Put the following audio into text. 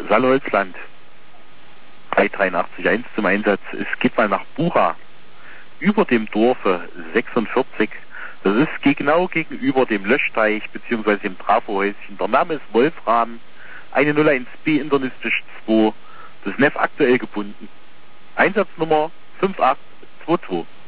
Saarholzland 383.1 zum Einsatz. Es geht mal nach Bucha. Über dem Dorfe 46. Das ist genau gegenüber dem Löschteich bzw. dem Trafohäuschen. Der Name ist Wolfram. Eine 01B internistisch 2. Das NEF aktuell gebunden. Einsatznummer 5822.